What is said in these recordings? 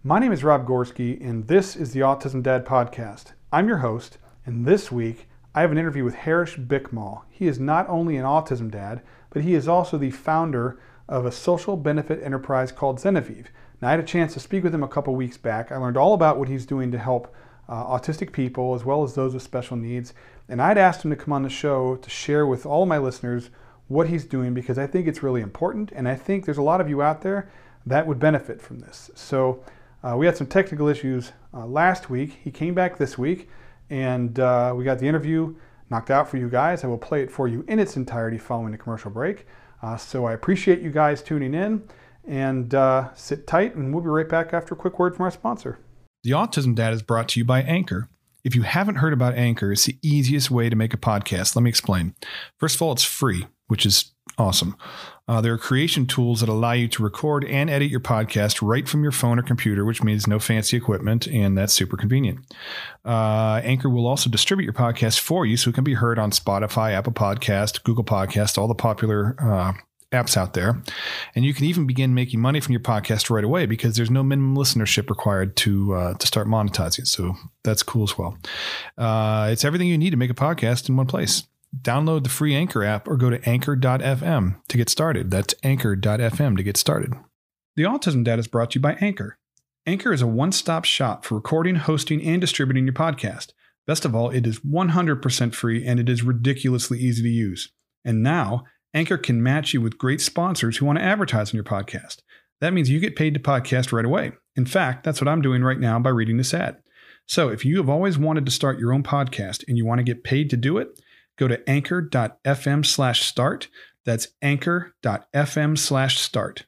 My name is Rob Gorski, and this is the Autism Dad Podcast. I'm your host, and this week I have an interview with Harish Bikmal. He is not only an autism dad, but he is also the founder of a social benefit enterprise called Zenevive. Now, I had a chance to speak with him a couple weeks back. I learned all about what he's doing to help autistic people as well as those with special needs. And I'd asked him to come on the show to share with all of my listeners what he's doing because I think it's really important, and I think there's a lot of you out there that would benefit from this. So we had some technical issues last week. He came back this week, and we got the interview knocked out for you guys. I will play it for you in its entirety following the commercial break. So I appreciate you guys tuning in, and sit tight, and we'll be right back after a quick word from our sponsor. The Autism Dad is brought to you by Anchor. If you haven't heard about Anchor, it's the easiest way to make a podcast. Let me explain. First of all, it's free, which is awesome. There are creation tools that allow you to record and edit your podcast right from your phone or computer, which means no fancy equipment, and that's super convenient. Anchor will also distribute your podcast for you so it can be heard on Spotify, Apple Podcast, Google Podcast, all the popular apps out there. And you can even begin making money from your podcast right away because there's no minimum listenership required to start monetizing. So that's cool as well. It's everything you need to make a podcast in one place. Download the free Anchor app or go to anchor.fm to get started. That's anchor.fm to get started. The Autism Dad is brought to you by Anchor. Anchor is a one-stop shop for recording, hosting, and distributing your podcast. Best of all, it is 100% free and it is ridiculously easy to use. And now, Anchor can match you with great sponsors who want to advertise on your podcast. That means you get paid to podcast right away. In fact, that's what I'm doing right now by reading this ad. So if you have always wanted to start your own podcast and you want to get paid to do it, go to anchor.fm/start. That's anchor.fm/start.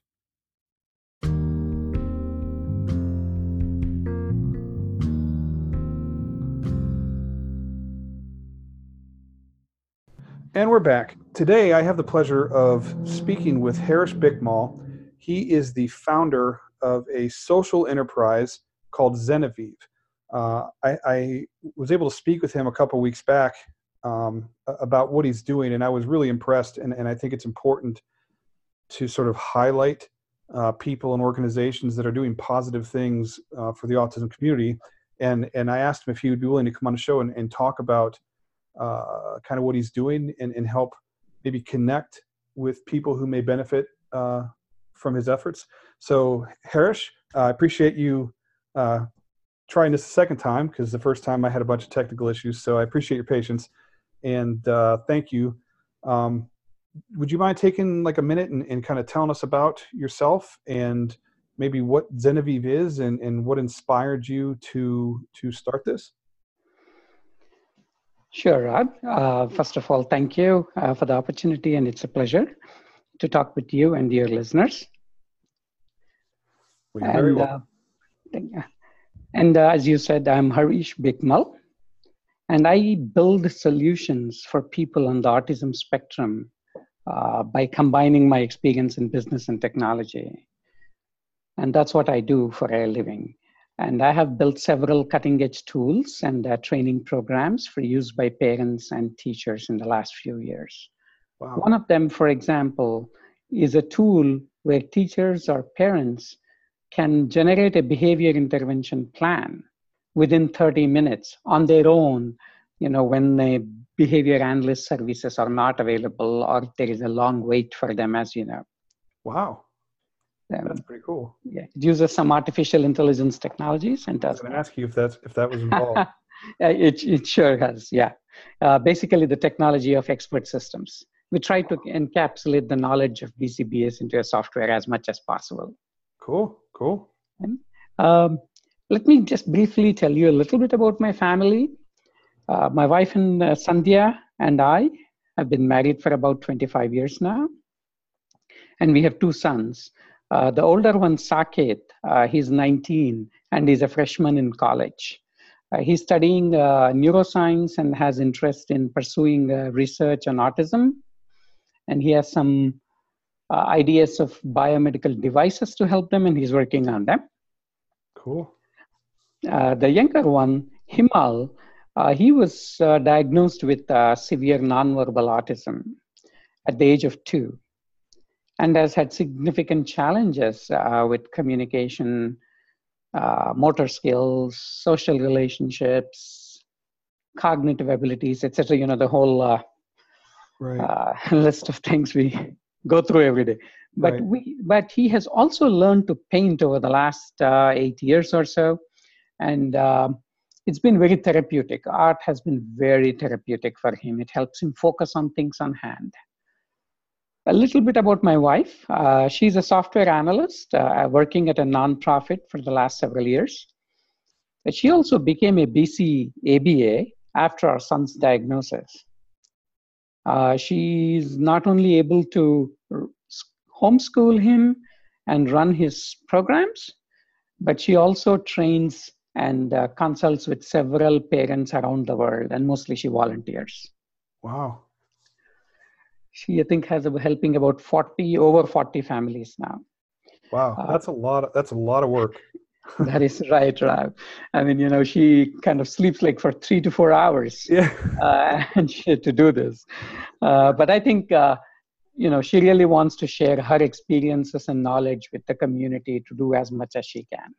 And we're back. Today, I have the pleasure of speaking with Harish Bikmal. He is the founder of a social enterprise called Zenevive. I was able to speak with him a couple weeks back about what he's doing, and I was really impressed, and I think it's important to sort of highlight people and organizations that are doing positive things for the autism community. And I asked him if he would be willing to come on the show and talk about kind of what he's doing and help maybe connect with people who may benefit from his efforts. So Harish, I appreciate you trying this a second time because the first time I had a bunch of technical issues. So I appreciate your patience and thank you. Would you mind taking like a minute and kind of telling us about yourself and maybe what Zenevive is and what inspired you to start this? Sure, Rob. First of all, thank you for the opportunity, and it's a pleasure to talk with you and your listeners. Well, you're very welcome. As you said, I'm Harish Bikmal, and I build solutions for people on the autism spectrum by combining my experience in business and technology. And that's what I do for a living. And I have built several cutting-edge tools and training programs for use by parents and teachers in the last few years. Wow. One of them, for example, is a tool where teachers or parents can generate a behavior intervention plan within 30 minutes on their own, when the behavior analyst services are not available or there is a long wait for them, as you know. Wow. That's pretty cool. Yeah, it uses some artificial intelligence technologies and does. I was going to ask you if that was involved. It sure has, yeah. Basically, the technology of expert systems. We try to encapsulate the knowledge of BCBS into a software as much as possible. Cool. And, let me just briefly tell you a little bit about my family. My wife and Sandhya and I have been married for about 25 years now. And we have two sons. The older one, Saket, he's 19 and he's a freshman in college. He's studying neuroscience and has interest in pursuing research on autism. And he has some ideas of biomedical devices to help them, and he's working on them. Cool. The younger one, Himal, he was diagnosed with severe nonverbal autism at the age of 2. And has had significant challenges with communication motor skills, social relationships, cognitive abilities, etc. The whole list of things we go through every day. But but he has also learned to paint over the last 8 years or so, and it's been very therapeutic. Art has been very therapeutic for him. It helps him focus on things on hand. A little bit about my wife. She's a software analyst working at a nonprofit for the last several years. But she also became a BC ABA after our son's diagnosis. She's not only able to homeschool him and run his programs, but she also trains and consults with several parents around the world, and mostly she volunteers. Wow. She, I think, has helping about over 40 families now. Wow, that's a lot of work. That is right, Rav. I mean, she kind of sleeps like for 3 to 4 hours and to do this. But I think, she really wants to share her experiences and knowledge with the community to do as much as she can.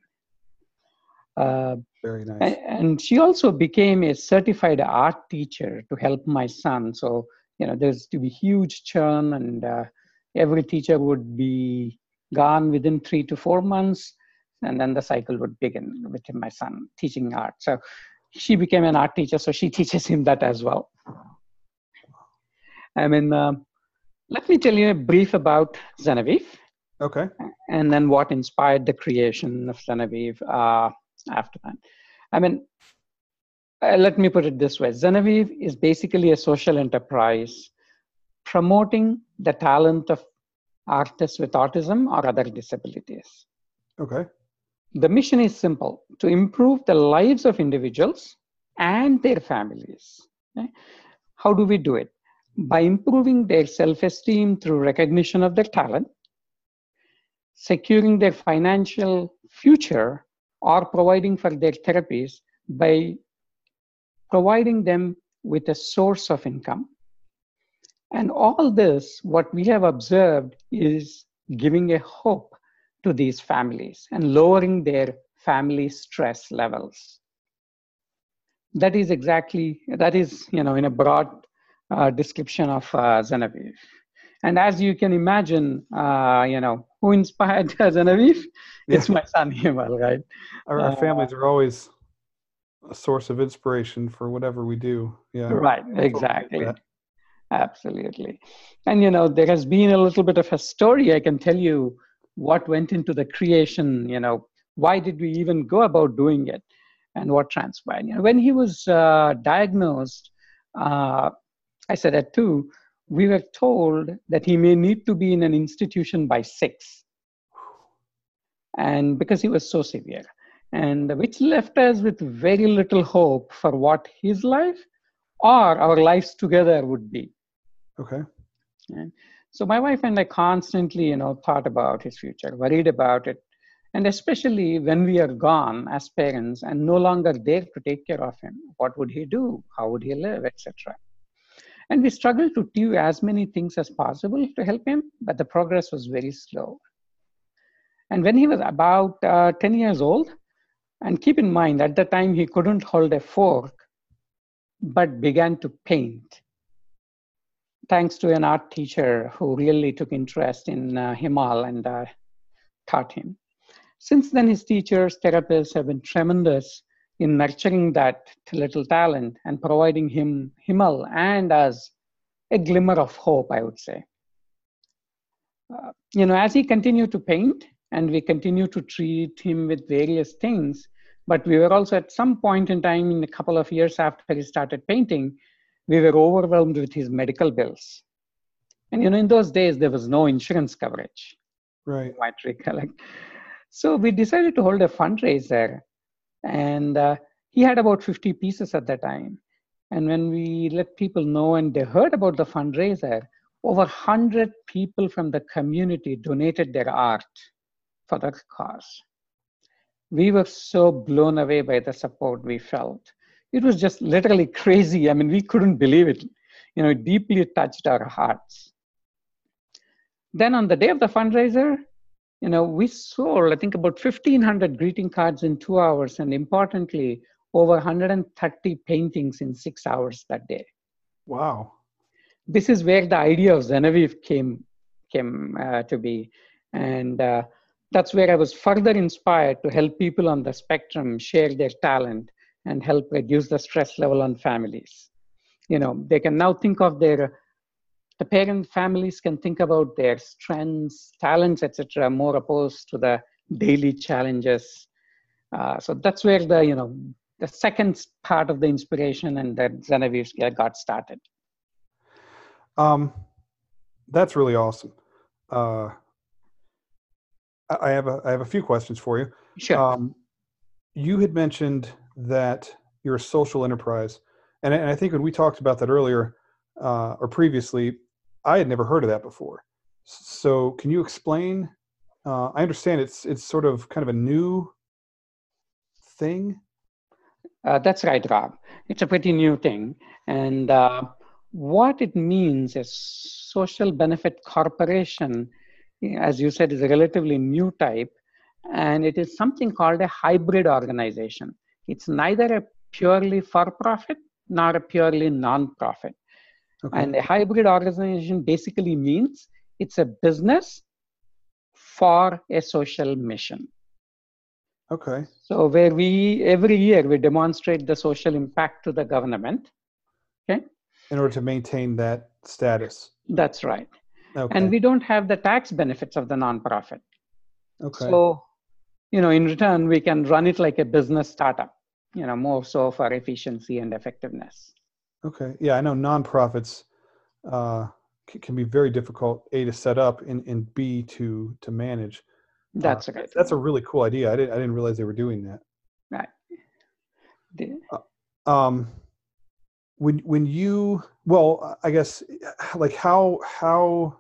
Very nice. And she also became a certified art teacher to help my son. So, there's to be huge churn, and every teacher would be gone within 3 to 4 months. And then the cycle would begin with my son teaching art. So she became an art teacher, so she teaches him that as well. I mean, let me tell you a brief about Genevieve. Okay. And then what inspired the creation of Genevieve after that. I mean, let me put it this way. Genevieve is basically a social enterprise promoting the talent of artists with autism or other disabilities. Okay. The mission is simple: to improve the lives of individuals and their families. Okay? How do we do it? By improving their self-esteem through recognition of their talent, securing their financial future, or providing for their therapies by providing them with a source of income. And all this, what we have observed, is giving a hope to these families and lowering their family stress levels. That is, in a broad description of Genevieve. And as you can imagine, who inspired Genevieve? It's my son, Himal, right? Our families are always a source of inspiration for whatever we do. Yeah. Right, exactly. Absolutely. And, there has been a little bit of a story. I can tell you what went into the creation, why did we even go about doing it, and what transpired. When he was diagnosed, I said at 2, we were told that he may need to be in an institution by 6. And because he was so severe, and which left us with very little hope for what his life or our lives together would be. Okay. And so my wife and I constantly, thought about his future, worried about it. And especially when we are gone as parents and no longer there to take care of him, what would he do? How would he live, etc. And we struggled to do as many things as possible to help him, but the progress was very slow. And when he was about 10 years old, and keep in mind, at the time he couldn't hold a fork, but began to paint, thanks to an art teacher who really took interest in Himal and taught him. Since then, his teachers, therapists have been tremendous in nurturing that little talent and providing Himal and us a glimmer of hope, I would say. As he continued to paint, and we continue to treat him with various things, but we were also at some point in time, in a couple of years after he started painting, we were overwhelmed with his medical bills. And in those days, there was no insurance coverage. Right. You might recollect. So we decided to hold a fundraiser, and he had about 50 pieces at that time. And when we let people know and they heard about the fundraiser, over 100 people from the community donated their art for that cause. We were so blown away by the support we felt. It was just literally crazy. I mean, we couldn't believe it. It deeply touched our hearts. Then on the day of the fundraiser, We sold, I think, about 1,500 greeting cards in 2 hours, and importantly, over 130 paintings in 6 hours that day. Wow. This is where the idea of Genevieve came to be. And that's where I was further inspired to help people on the spectrum share their talent and help reduce the stress level on families. They can now think of the parent families can think about their strengths, talents, etc., more opposed to the daily challenges. So that's where the second part of the inspiration and that Genevieve got started. That's really awesome. I have a few questions for you. Sure. You had mentioned that you're a social enterprise, and I think when we talked about that earlier or previously, I had never heard of that before. So can you explain? I understand it's sort of kind of a new thing. That's right, Rob. It's a pretty new thing. And what it means is social benefit corporation, as you said, is a relatively new type. And it is something called a hybrid organization. It's neither a purely for-profit nor a purely non-profit. Okay. And a hybrid organization basically means it's a business for a social mission. Okay. So where every year we demonstrate the social impact to the government. Okay. In order to maintain that status. That's right. Okay. And we don't have the tax benefits of the nonprofit. Okay. So, in return, we can run it like a business startup, more so for efficiency and effectiveness. Okay. Yeah, I know nonprofits can be very difficult, A, to set up, and B, to manage. That's right. That's a really cool idea. I didn't realize they were doing that. Right. When you, well, I guess, like how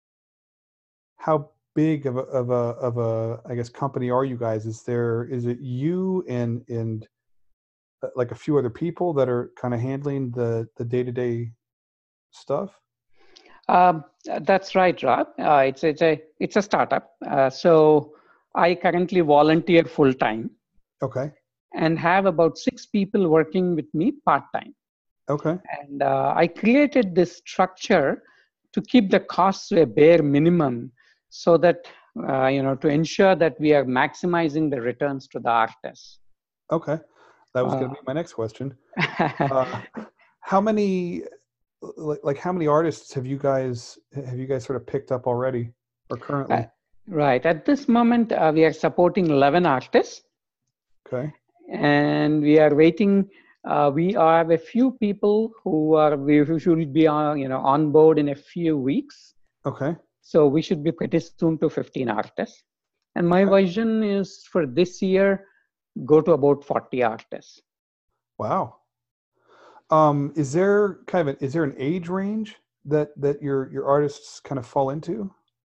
big of a I guess company are you guys? Is it you and like a few other people that are kind of handling the day-to-day stuff? That's right, Rob. It's a startup. So I currently volunteer full time. Okay. And have about 6 people working with me part time. Okay. And I created this structure to keep the costs to a bare minimum, so that to ensure that we are maximizing the returns to the artists. Okay, that was going to be my next question. How many artists have you guys sort of picked up already or currently? Right. At this moment, we are supporting 11 artists. Okay. And we are waiting. We have a few people who should be on board in a few weeks. Okay. So we should be pretty soon to 15 artists. And my vision is for this year, go to about 40 artists. Wow. Is there an age range that your artists kind of fall into?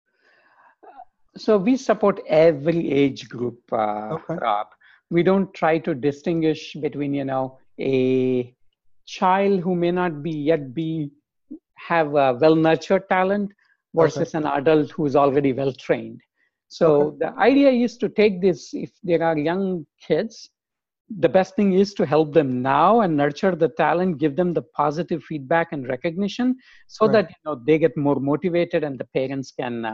So we support every age group, Rob. We don't try to distinguish between, a child who may not have a well-nurtured talent versus an adult who's already well-trained. So the idea is to take this, if there are young kids, the best thing is to help them now and nurture the talent, give them the positive feedback and recognition, so that they get more motivated and the parents can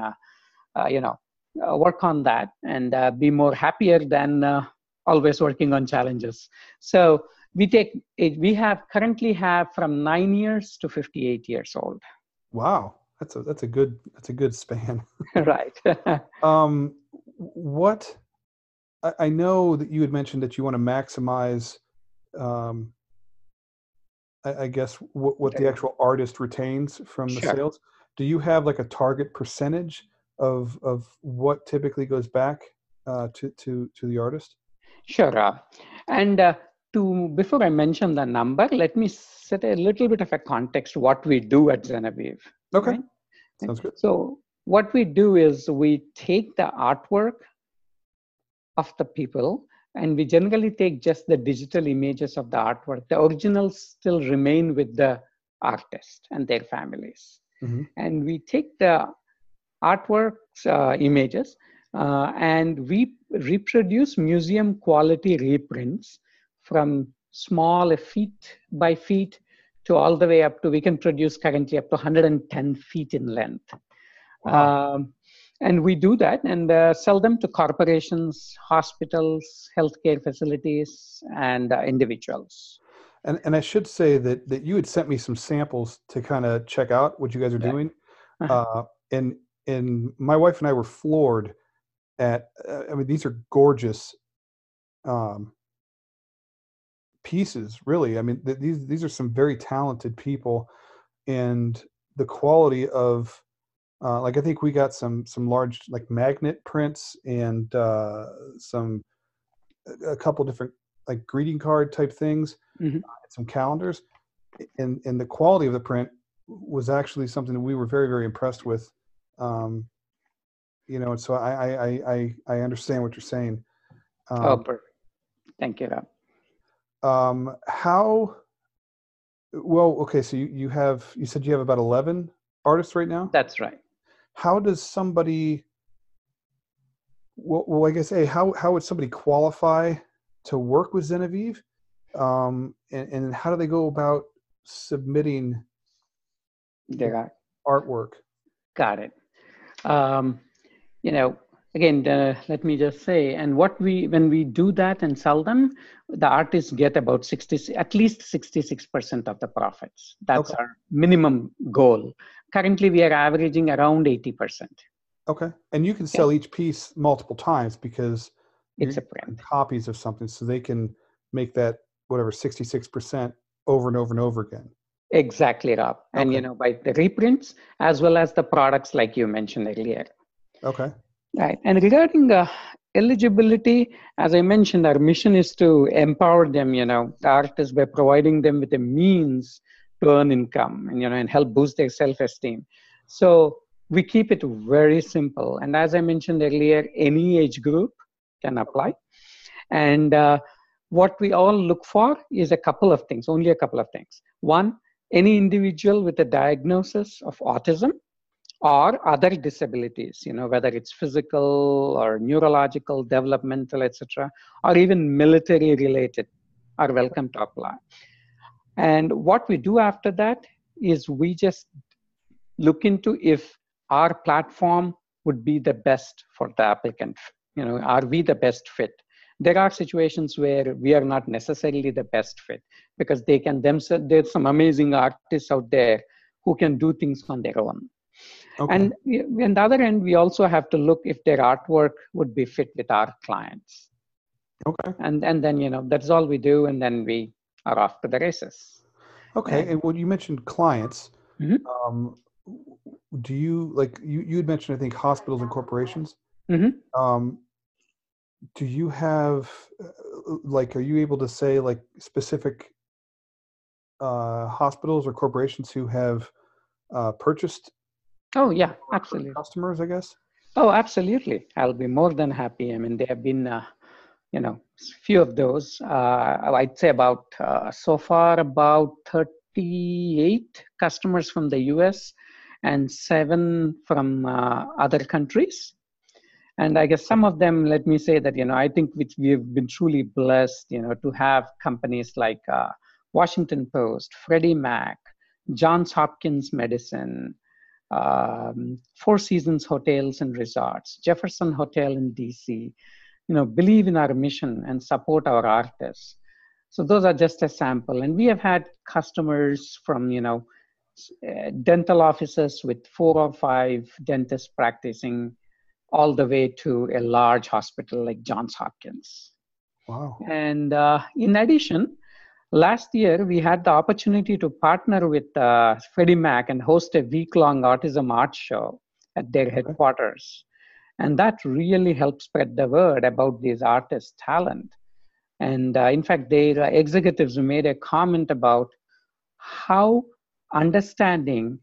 work on that and be more happier than always working on challenges. So we currently have from 9 years to 58 years old. Wow, that's a good span. Right. What I know that you had mentioned that you want to maximize, I guess what the actual artist retains from the sales. Do you have like a target percentage of what typically goes back to the artist? Sure. And before I mention the number, let me set a little bit of a context what we do at Genevieve. Okay. Right? Sounds good. So what we do is we take the artwork of the people, and we generally take just the digital images of the artwork. The originals still remain with the artist and their families. Mm-hmm. And we take the artwork's images, And we reproduce museum quality reprints from small feet by feet to all the way up to, we can produce currently up to 110 feet in length. Wow. And we do that and sell them to corporations, hospitals, healthcare facilities, and individuals. And I should say that you had sent me some samples to kind of check out what you guys are Yeah. doing. Uh-huh. Uh, and my wife and I were floored at, I mean, these are gorgeous um, pieces, really. I mean, these are some very talented people, and the quality of, like, I think we got some large like magnet prints and some a couple different like greeting card type things, Mhm. some calendars, and the quality of the print was actually something that we were very, very impressed with. Um, and so I understand what you're saying. Oh, Um, perfect. Thank you, Rob. how well? Okay, so you said you have about 11 artists right now. That's right. How does somebody? Well, I guess, how would somebody qualify to work with Genevieve? And how do they go about submitting There are. artwork? Got it. Um, you know, again, let me just say, and when we do that and sell them, the artists get about at least 66% of the profits. That's Okay. our minimum goal. Currently, we are averaging around 80%. Okay. And you can Okay? sell each piece multiple times because It's you're a print. copies of something, so they can make that whatever 66% over and over and over again. Exactly, Rob. And, Okay. by the reprints as well as the products like you mentioned earlier. Okay. Right. And regarding eligibility, as I mentioned, our mission is to empower them, the artists, by providing them with a means to earn income and help boost their self-esteem. So we keep it very simple. And as I mentioned earlier, any age group can apply. And what we all look for is only a couple of things. One, any individual with a diagnosis of autism or other disabilities, whether it's physical or neurological, developmental, etc., or even military related, are welcome to apply. And what we do after that is we just look into if our platform would be the best for the applicant. Are we the best fit? There are situations where we are not necessarily the best fit because there's some amazing artists out there who can do things on their own. Okay. And on the other end, we also have to look if their artwork would be fit with our clients. Okay. And then, that's all we do. And then we are off to the races. Okay. And when you mentioned clients, Mm-hmm. do you, like, you had mentioned, I think, hospitals and corporations. Mm-hmm. Do you have, like, are you able to say like specific hospitals or corporations who have purchased Oh, yeah, absolutely. customers, I guess? Oh, absolutely. I'll be more than happy. I mean, there have been, few of those. I'd say so far about 38 customers from the US and 7 from other countries. And I guess some of them, let me say that, I think we've been truly blessed, to have companies like Washington Post, Freddie Mac, Johns Hopkins Medicine, Four Seasons Hotels and Resorts, Jefferson Hotel in DC, believe in our mission and support our artists. So those are just a sample. And we have had customers from, dental offices with 4 or 5 dentists practicing, all the way to a large hospital like Johns Hopkins. Wow. And in addition, last year we had the opportunity to partner with Freddie Mac and host a week-long autism art show at their headquarters. And that really helped spread the word about these artists' talent. And in fact, their executives made a comment about how understanding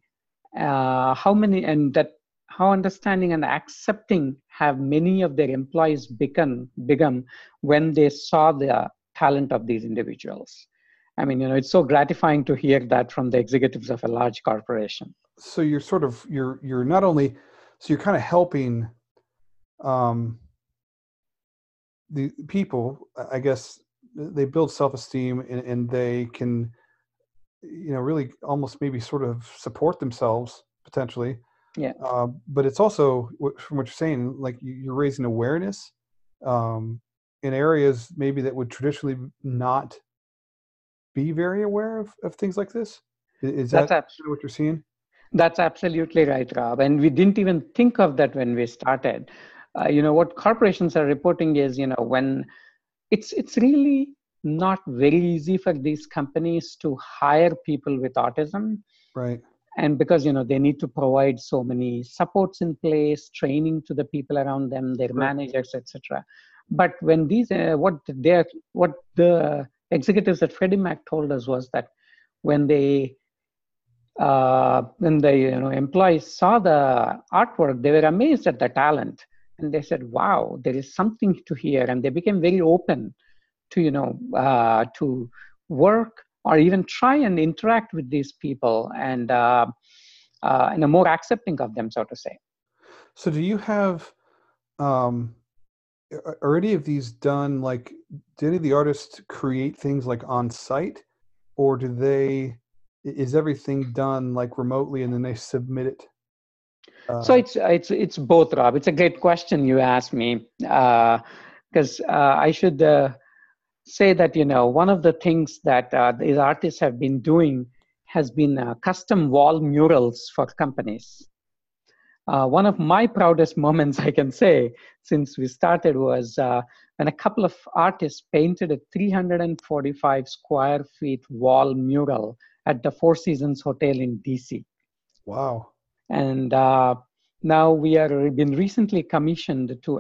how understanding and accepting have many of their employees become when they saw the talent of these individuals. I mean, it's so gratifying to hear that from the executives of a large corporation. So you're sort of, you're not only, so you're kind of helping um, the people, I guess, they build self-esteem, and they can, really almost maybe sort of support themselves potentially. Yeah. But it's also, from what you're saying, like you're raising awareness um, in areas maybe that would traditionally not be very aware of things like this. Is that That's abs- kind of what you're seeing? that's absolutely right, Rob. And we didn't even think of that when we started. What corporations are reporting is, when it's really not very easy for these companies to hire people with autism, Right. and because they need to provide so many supports in place, training to the people around them, their Right. managers, etc. But when these what the executives at Freddie Mac told us was that when the employees saw the artwork, they were amazed at the talent, and they said, "Wow, there is something to here," and they became very open to to work or even try and interact with these people, and more accepting of them, so to say. So do you have um are any of these done, like, do any of the artists create things like on site, or do they is everything done like remotely and then they submit it? So uh it's both, Rob. It's a great question you asked me, because I should say that one of the things that these artists have been doing has been custom wall murals for companies. One of my proudest moments, I can say, since we started was when a couple of artists painted a 345 square feet wall mural at the Four Seasons Hotel in DC. wow. And now we are been recently commissioned to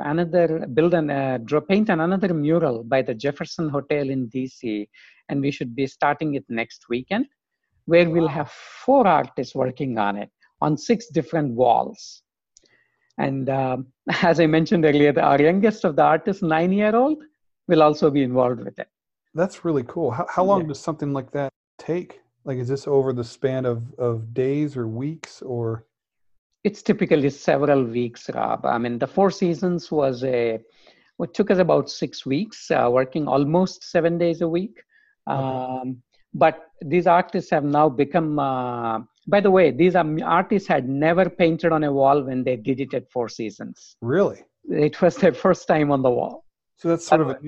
paint another mural by the Jefferson Hotel in DC, and we should be starting it next weekend, where we'll have Wow. 4 artists working on it on 6 different walls. And as I mentioned earlier, our youngest of the artists, 9-year-old, will also be involved with it. That's really cool. How Yeah. long does something like that take? Like, is this over the span of days or weeks or? It's typically several weeks, Rob. I mean, the Four Seasons it took us about 6 weeks, working almost 7 days a week. Okay. But these artists have now become, by the way, these artists had never painted on a wall when they did it at Four Seasons. Really? It was their first time on the wall. So that's By sort the of way,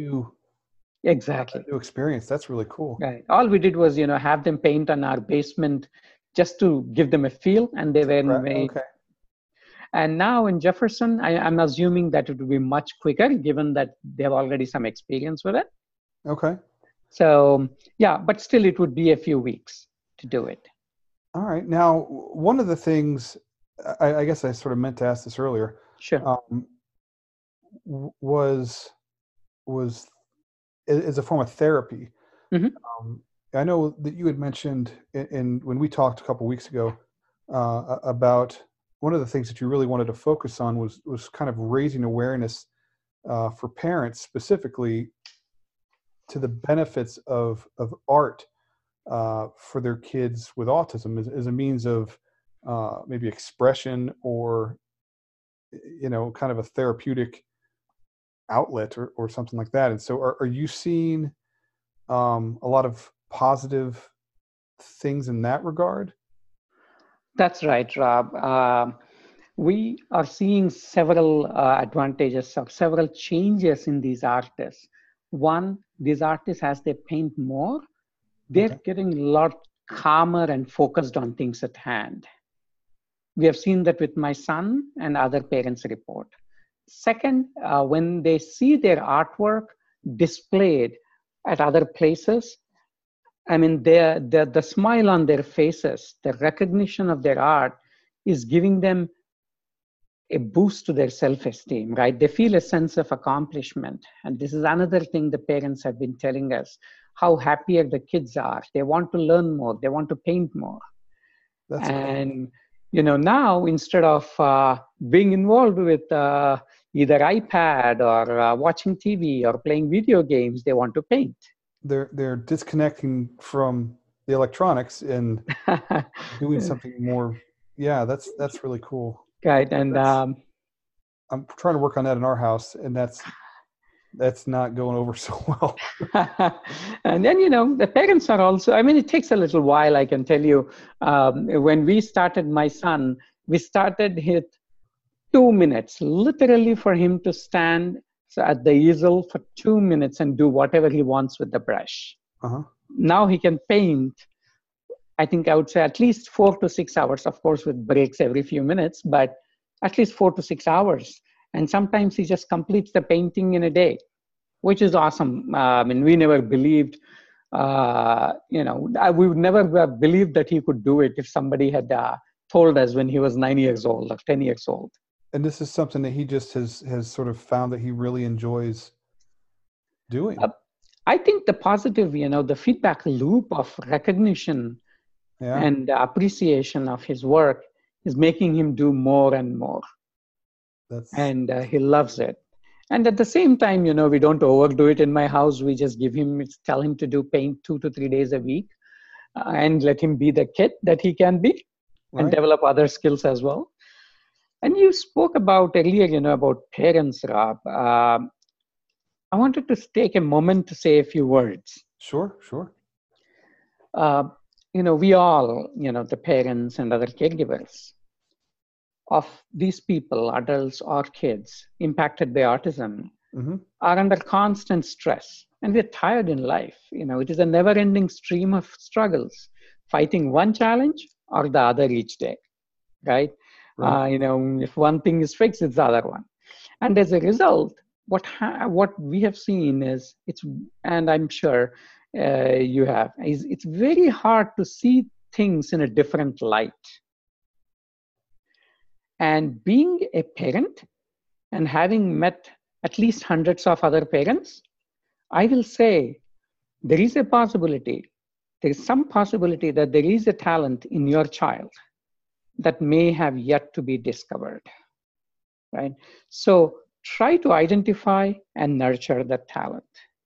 a exactly. new experience. That's really cool. Right. All we did was, have them paint on our basement just to give them a feel, and they were made. Okay. And now in Jefferson, I'm assuming that it will be much quicker, given that they have already some experience with it. Okay. So yeah, but still, it would be a few weeks to do it. All right. Now, one of the things, I guess I sort of meant to ask this earlier, Sure. um, was is a form of therapy. Hmm. I know that you had mentioned in when we talked a couple weeks ago about one of the things that you really wanted to focus on was kind of raising awareness for parents specifically to the benefits of art for their kids with autism as a means of maybe expression or kind of a therapeutic outlet or something like that. And so are you seeing a lot of positive things in that regard? That's right, Rob. We are seeing several advantages or several changes in these artists. One, these artists, as they paint more, they're Okay. getting a lot calmer and focused on things at hand. We have seen that with my son and other parents report. Second, when they see their artwork displayed at other places, I mean, the smile on their faces, the recognition of their art is giving them a boost to their self-esteem, right? They feel a sense of accomplishment. And this is another thing the parents have been telling us, how happier the kids are. They want to learn more. They want to paint more. That's great. And now instead of being involved with either iPad or watching TV or playing video games, they want to paint. They're disconnecting from the electronics and doing something more. Yeah, that's really cool. Right. And That's I'm trying to work on that in our house, and that's not going over so well. And then, the parents are also, I mean, it takes a little while, I can tell you. When we started my son, we started with 2 minutes, literally for him to stand at the easel for 2 minutes and do whatever he wants with the brush. Uh-huh. Now he can paint, I think I would say at least 4 to 6 hours, of course, with breaks every few minutes, but at least 4 to 6 hours. And sometimes he just completes the painting in a day, which is awesome. I mean, we never believed, we would never have believed that he could do it if somebody had told us when he was 9 years old or 10 years old. And this is something that he just has sort of found that he really enjoys doing. I think the positive, the feedback loop of recognition and appreciation of his work is making him do more and more. And he loves it. And at the same time, we don't overdo it in my house. We just tell him to paint 2 to 3 days a week and let him be the kid that he can be and develop other skills as well. And you spoke about earlier, about parents, Rob. I wanted to take a moment to say a few words. Sure. We all, the parents and other caregivers of these people, adults or kids impacted by autism, are under constant stress. And we're tired in life. It is a never-ending stream of struggles, fighting one challenge or the other each day, right? If one thing is fixed, it's the other one. And as a result, what we have seen is, and I'm sure you have, it's very hard to see things in a different light. And being a parent and having met at least hundreds of other parents, I will say there is some possibility that there is a talent in your child that may have yet to be discovered, right? So try to identify and nurture that talent.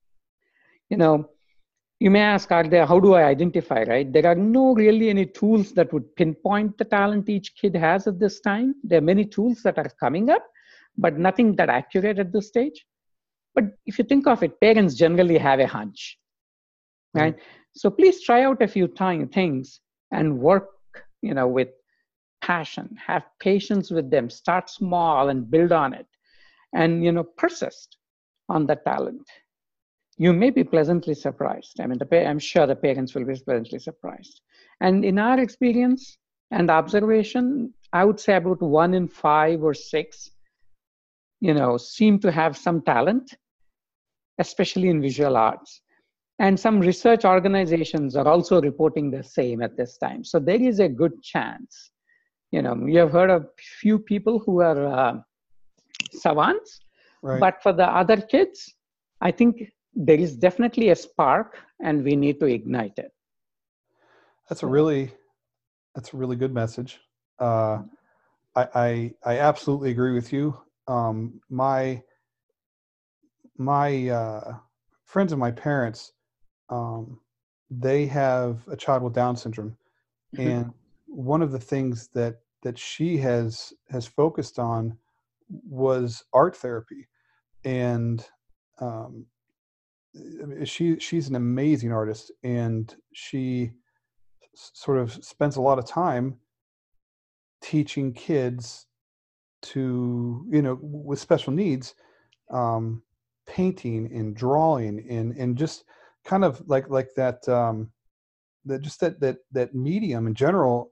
You may ask, how do I identify, right? There are no really any tools that would pinpoint the talent each kid has at this time. There are many tools that are coming up, but nothing that accurate at this stage. But if you think of it, parents generally have a hunch, right? So please try out a few things and work, with passion, have patience with them, start small and build on it, and, persist on that talent. You may be pleasantly surprised. I mean, I'm sure the parents will be pleasantly surprised. And in our experience and observation, I would say about 1 in 5 or 6, seem to have some talent, especially in visual arts. And some research organizations are also reporting the same at this time. So there is a good chance. You have heard of few people who are savants, but for the other kids, I think there is definitely a spark and we need to ignite it. That's a really good message. I absolutely agree with you. My friends of my parents, they have a child with Down syndrome, and one of the things that she has focused on was art therapy, and she's an amazing artist, and she sort of spends a lot of time teaching kids to, with special needs, painting and drawing and just kind of like that, that medium in general,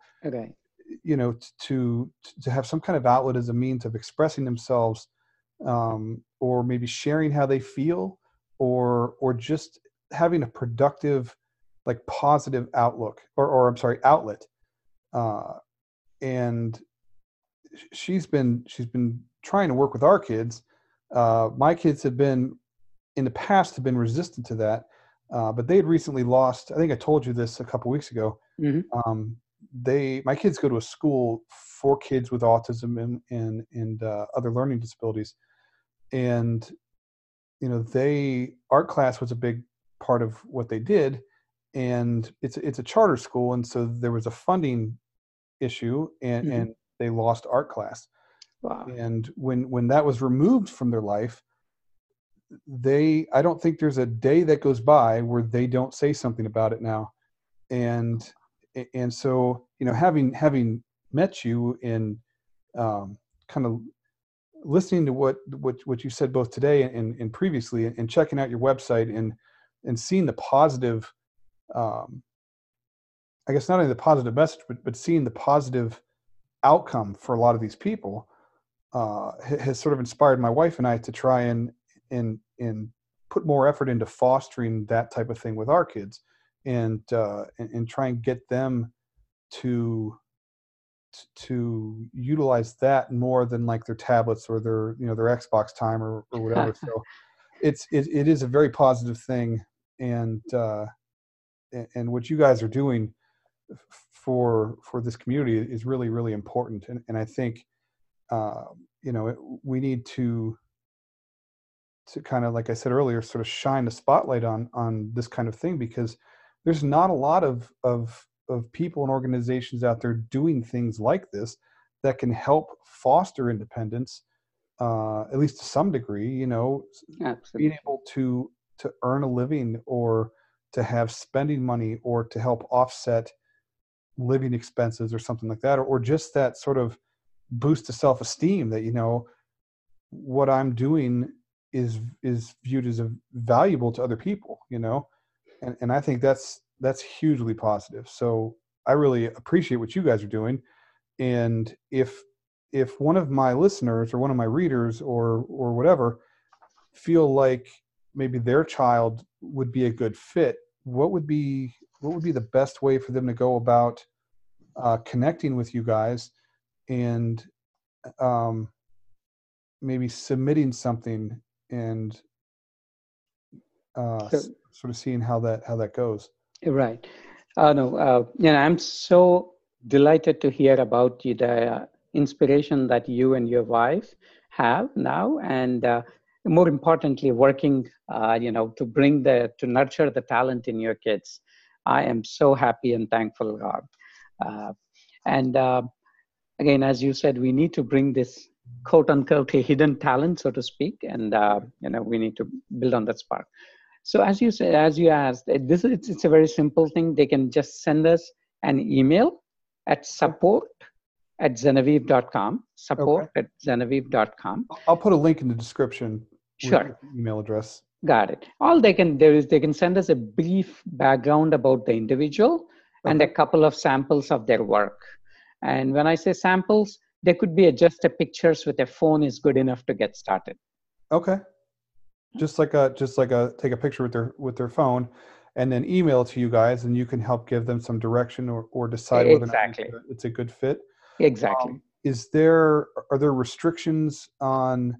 to have some kind of outlet as a means of expressing themselves, or maybe sharing how they feel, or just having a productive, like positive outlook, outlet. And she's been trying to work with our kids. My kids have been, in the past, have been resistant to that, but they had recently lost, I think I told you this a couple weeks ago. My kids go to a school for kids with autism and other learning disabilities. And, art class was a big part of what they did. And it's a charter school. And so there was a funding issue, and they lost art class. Wow. And when that was removed from their life, I don't think there's a day that goes by where they don't say something about it now. And so, having met you and kind of listening to what you said both today and previously, and checking out your website and seeing the positive, I guess not only the positive message, but seeing the positive outcome for a lot of these people, has sort of inspired my wife and I to try and put more effort into fostering that type of thing with our kids, and try and get them to utilize that more than like their tablets or their Xbox time or whatever. So it is a very positive thing, and what you guys are doing for this community is really, really important. And I think we need to kind of, like I said earlier, sort of shine the spotlight on this kind of thing, because there's not a lot of people and organizations out there doing things like this that can help foster independence, at least to some degree. Absolutely. Being able to earn a living, or to have spending money, or to help offset living expenses or something like that, or just that sort of boost to self-esteem that what I'm doing is viewed as valuable to other people, and I think that's hugely positive. So I really appreciate what you guys are doing. And if one of my listeners or one of my readers or whatever feel like maybe their child would be a good fit, what would be the best way for them to go about connecting with you guys, and maybe submitting something, and So, sort of seeing how that goes? right. No, I'm so delighted to hear about the inspiration that you and your wife have now, and more importantly, working, to nurture the talent in your kids. I am so happy and thankful, Rob. And again, as you said, we need to bring this quote unquote a hidden talent, so to speak, and we need to build on that spark. So as you said, as you asked, it's a very simple thing. They can just send us an email at support@genevieve.com. Support@genevieve.com. I'll put a link in the description with Sure. the email address. Got it. All they can do is they can send us a brief background about the individual and a couple of samples of their work. And when I say samples, they could be just a pictures with a phone is good enough to get started. Okay. Just like take a picture with their phone, and then email it to you guys, and you can help give them some direction or decide whether or not it's a good fit. Exactly. Are there restrictions on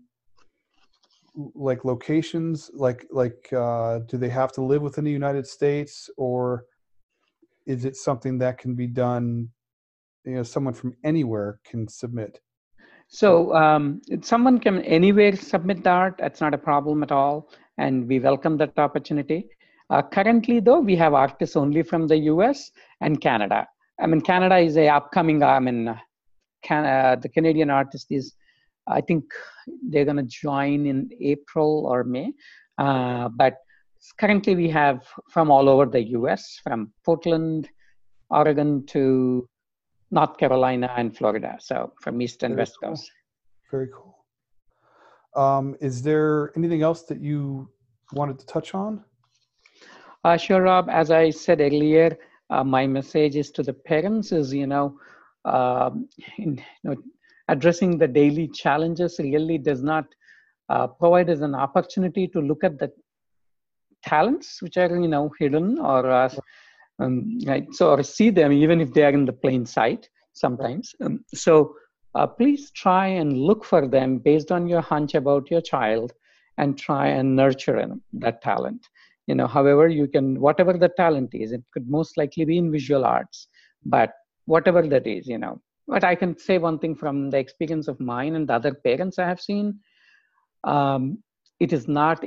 like locations, like do they have to live within the United States, or is it something that can be done, someone from anywhere can submit? So someone can anywhere submit the art. That's not a problem at all. And we welcome that opportunity. Currently, though, we have artists only from the US and Canada. I mean, Canada is a upcoming, the Canadian artist is, I think they're going to join in April or May. But currently we have from all over the US, from Portland, Oregon to North Carolina and Florida. So from East and West Coast. Very cool. Is there anything else that you wanted to touch on? Sure, Rob. As I said earlier, my message is to the parents is, addressing the daily challenges really does not provide us an opportunity to look at the talents which are, hidden or right. So, or see them even if they are in the plain sight sometimes. Please try and look for them based on your hunch about your child, and try and nurture that talent. However you can, whatever the talent is, it could most likely be in visual arts, but whatever that is, But I can say one thing from the experience of mine and the other parents I have seen. It is not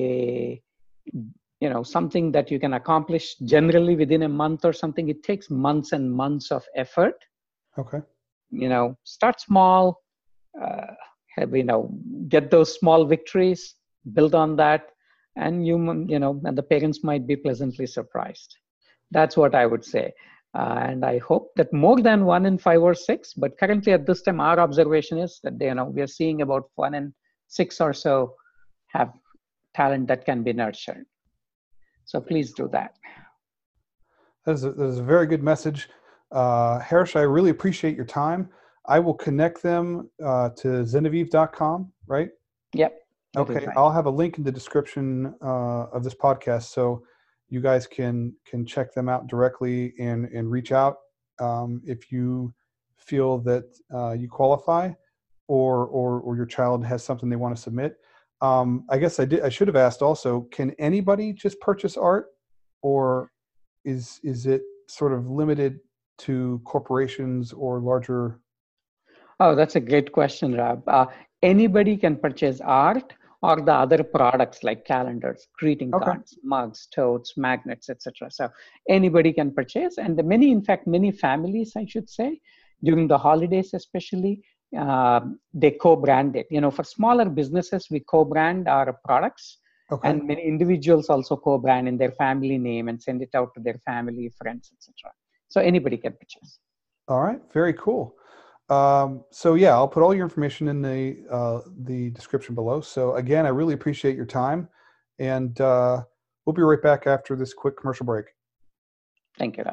something that you can accomplish generally within a month or something. It takes months and months of effort. Okay. Start small, get those small victories, build on that, and and the parents might be pleasantly surprised. That's what I would say. And I hope that more than 1 in 5 or 6, but currently at this time, our observation is that we are seeing about 1 in 6 or so have talent that can be nurtured. So please do that. That is a very good message. Harish, I really appreciate your time. I will connect them to Zenevive.com, right? Yep. Okay. I'll have a link in the description of this podcast, so you guys can check them out directly and reach out if you feel that you qualify or your child has something they want to submit. I guess I should have asked also, can anybody just purchase art, or is it sort of limited to corporations or larger? Oh, that's a great question, Rob. Anybody can purchase art or the other products like calendars, greeting cards, mugs, totes, magnets, etc. So anybody can purchase, and many families, I should say, during the holidays especially, they co-brand it. For smaller businesses, we co-brand our products, and many individuals also co-brand in their family name and send it out to their family, friends, etc. So anybody can purchase. All right, very cool. So yeah, I'll put all your information in the description below. So again, I really appreciate your time, and we'll be right back after this quick commercial break. Thank you, Rob.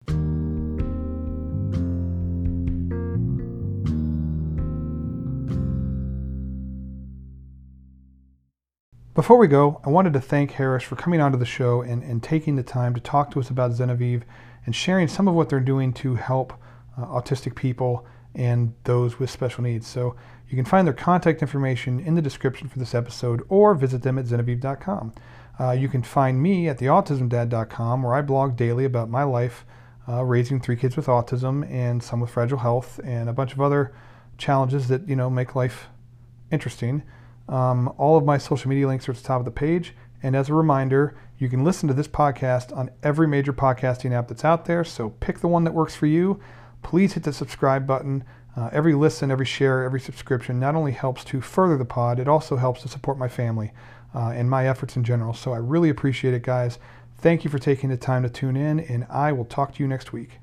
Before we go, I wanted to thank Harish for coming onto the show and taking the time to talk to us about Zenevive and sharing some of what they're doing to help autistic people and those with special needs. So you can find their contact information in the description for this episode, or visit them at Zenevive.com. You can find me at theautismdad.com, where I blog daily about my life raising 3 kids with autism and some with fragile health and a bunch of other challenges that make life interesting. All of my social media links are at the top of the page. And as a reminder, you can listen to this podcast on every major podcasting app that's out there. So pick the one that works for you. Please hit the subscribe button. Every listen, every share, every subscription not only helps to further the pod, it also helps to support my family and my efforts in general. So I really appreciate it, guys. Thank you for taking the time to tune in, and I will talk to you next week.